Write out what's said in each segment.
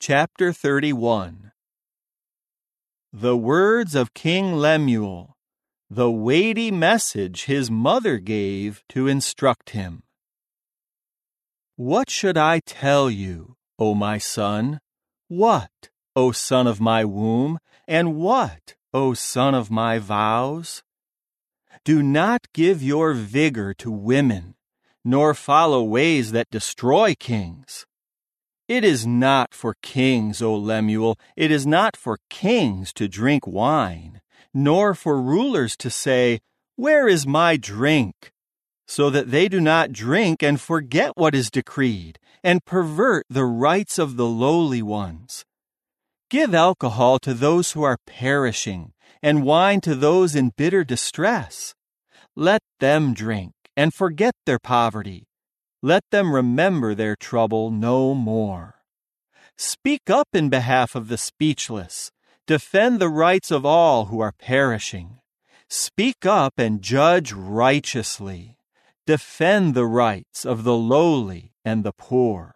Chapter 31. The words of King Lemuel, the weighty message his mother gave to instruct him. What should I tell you, O my son? What, O son of my womb, and what, O son of my vows? Do not give your vigor to women, nor follow ways that destroy kings. It is not for kings, O Lemuel, it is not for kings to drink wine, nor for rulers to say, "Where is my drink?" so that they do not drink and forget what is decreed, and pervert the rights of the lowly ones. Give alcohol to those who are perishing, and wine to those in bitter distress. Let them drink and forget their poverty. Let them remember their trouble no more. Speak up in behalf of the speechless. Defend the rights of all who are perishing. Speak up and judge righteously. Defend the rights of the lowly and the poor.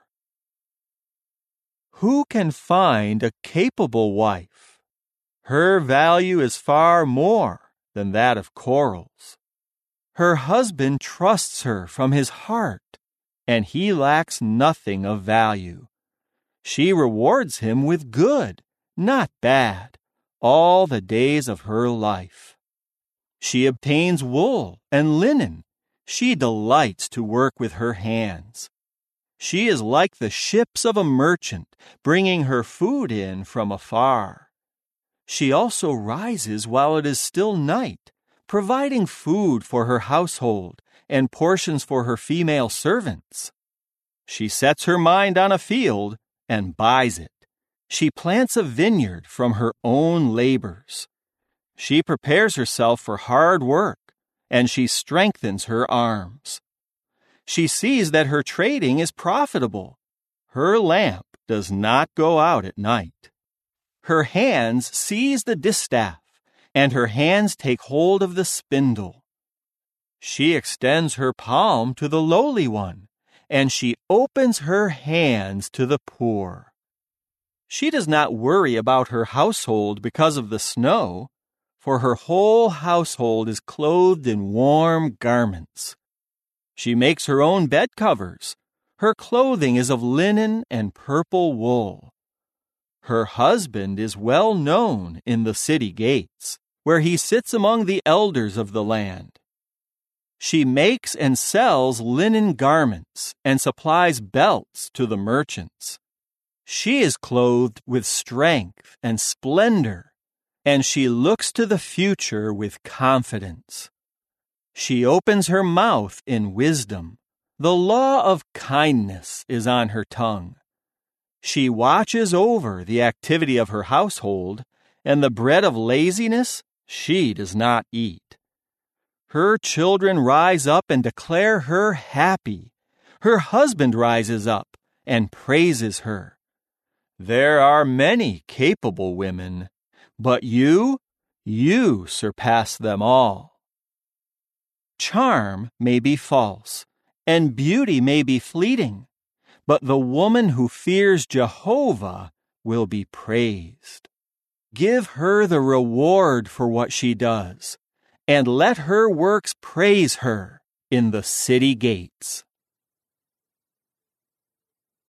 Who can find a capable wife? Her value is far more than that of corals. Her husband trusts her from his heart, and he lacks nothing of value. She rewards him with good, not bad, all the days of her life. She obtains wool and linen. She delights to work with her hands. She is like the ships of a merchant, bringing her food in from afar. She also rises while it is still night, providing food for her household and portions for her female servants. She sets her mind on a field and buys it. She plants a vineyard from her own labors. She prepares herself for hard work, and she strengthens her arms. She sees that her trading is profitable. Her lamp does not go out at night. Her hands seize the distaff, and her hands take hold of the spindle. She extends her palm to the lowly one, and she opens her hands to the poor. She does not worry about her household because of the snow, for her whole household is clothed in warm garments. She makes her own bed covers. Her clothing is of linen and purple wool. Her husband is well known in the city gates, where he sits among the elders of the land. She makes and sells linen garments and supplies belts to the merchants. She is clothed with strength and splendor, and she looks to the future with confidence. She opens her mouth in wisdom. The law of kindness is on her tongue. She watches over the activity of her household, and the bread of laziness she does not eat. Her children rise up and declare her happy. Her husband rises up and praises her. There are many capable women, but you surpass them all. Charm may be false, and beauty may be fleeting, but the woman who fears Jehovah will be praised. Give her the reward for what she does, and let her works praise her in the city gates.